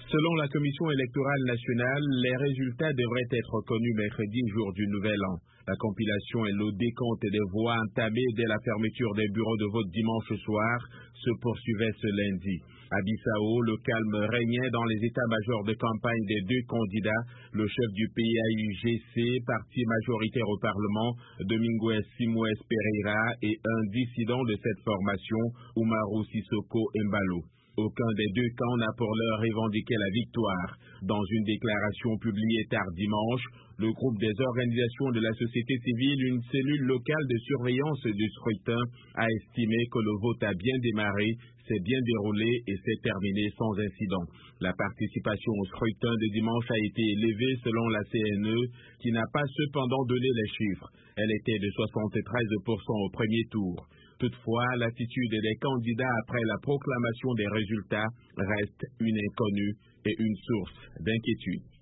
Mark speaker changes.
Speaker 1: Selon la Commission électorale nationale, les résultats devraient être connus mercredi, jour du Nouvel An. La compilation et le décompte des voix entamées dès la fermeture des bureaux de vote dimanche soir se poursuivaient ce lundi. À Bissau, le calme régnait dans les états-majors de campagne des deux candidats, le chef du PAIGC, parti majoritaire au Parlement, Domingos Simões Pereira, et un dissident de cette formation, Umaru Sissoko Embalo. Aucun des deux camps n'a pour l'heure revendiqué la victoire. Dans une déclaration publiée tard dimanche, le groupe des organisations de la société civile, une cellule locale de surveillance du scrutin, a estimé que le vote a bien démarré, s'est bien déroulé et s'est terminé sans incident. La participation au scrutin de dimanche a été élevée selon la CNE, qui n'a pas cependant donné les chiffres. Elle était de 73% au premier tour. Toutefois, l'attitude des candidats après la proclamation des résultats reste une inconnue et une source d'inquiétude.